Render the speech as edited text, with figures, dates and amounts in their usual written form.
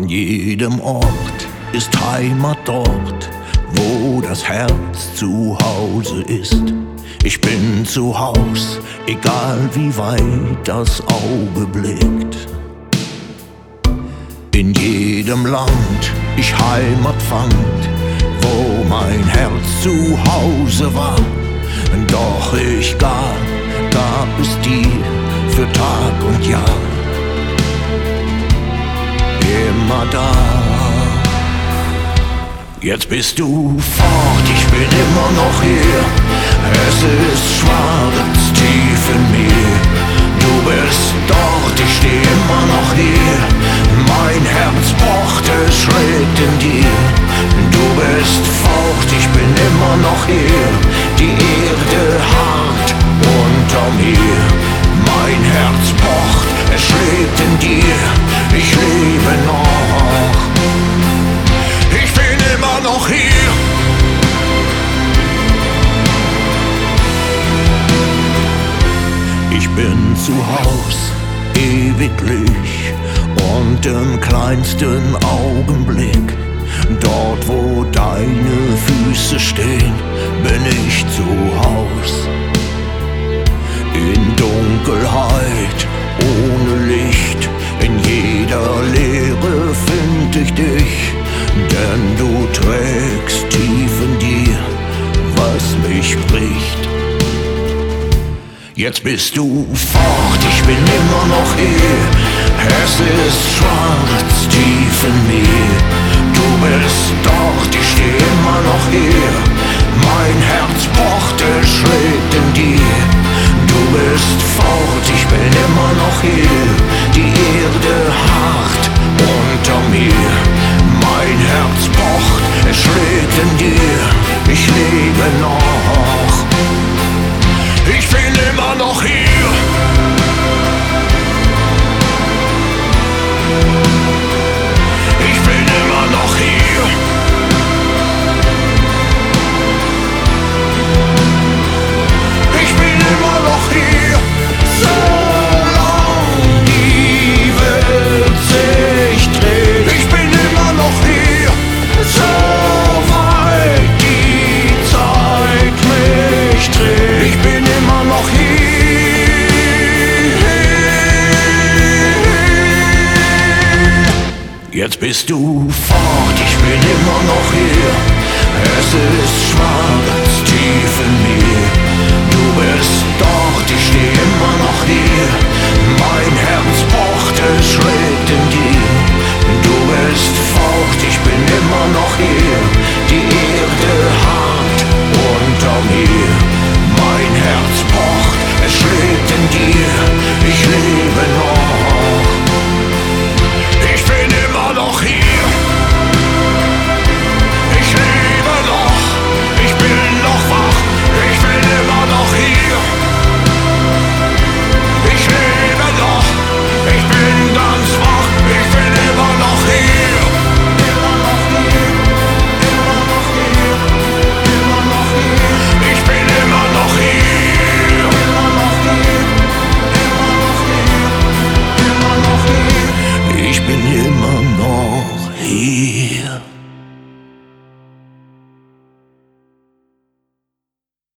An jedem Ort ist Heimat dort, wo das Herz zu Hause ist. Ich bin zu Haus, egal wie weit das Auge blickt. In jedem Land ich Heimat fand, wo mein Herz zu Hause war. Doch ich gab es dir für Tag und Jahr. Immer da. Jetzt bist du fort, ich bin immer noch hier. Es ist schwarz tief in mir. Du bist dort, ich steh immer noch hier. Mein Herz pocht, es schlägt in dir. Du bist fort, ich bin immer noch hier. Die Erde hart unter mir. Mein Herz pocht, es schlägt in dir. Ich lebe noch. Ich bin immer noch hier. Ich bin zu Haus, ewiglich und im kleinsten Augenblick. Dort, wo deine Füße stehen, bin ich zu Haus. In Dunkelheit, ohne Licht, in jeder Leere find ich dich. Denn du trägst tief in dir, was mich bricht. Jetzt bist du fort, ich bin immer noch hier. Es ist schwarz tief in mir. Du bist dort, ich steh immer noch hier. Mein Herz pocht, es schlägt in dir. Du bist fort, ich bin immer noch hier. Die Erde hart unter mir. Mein Herz pocht, es schlägt in dir. Ich lebe noch. Ich bin immer noch hier. Ich bin immer noch hier. Ich bin immer noch hier. Solange die Welt sich dreht. Ich bin immer noch hier. Soweit die Zeit mich dreht. Ich bin immer noch hier. Jetzt bist du fort, ich bin immer noch hier. Es ist schwarz tief in mir. Du bist dort, ich steh immer noch hier.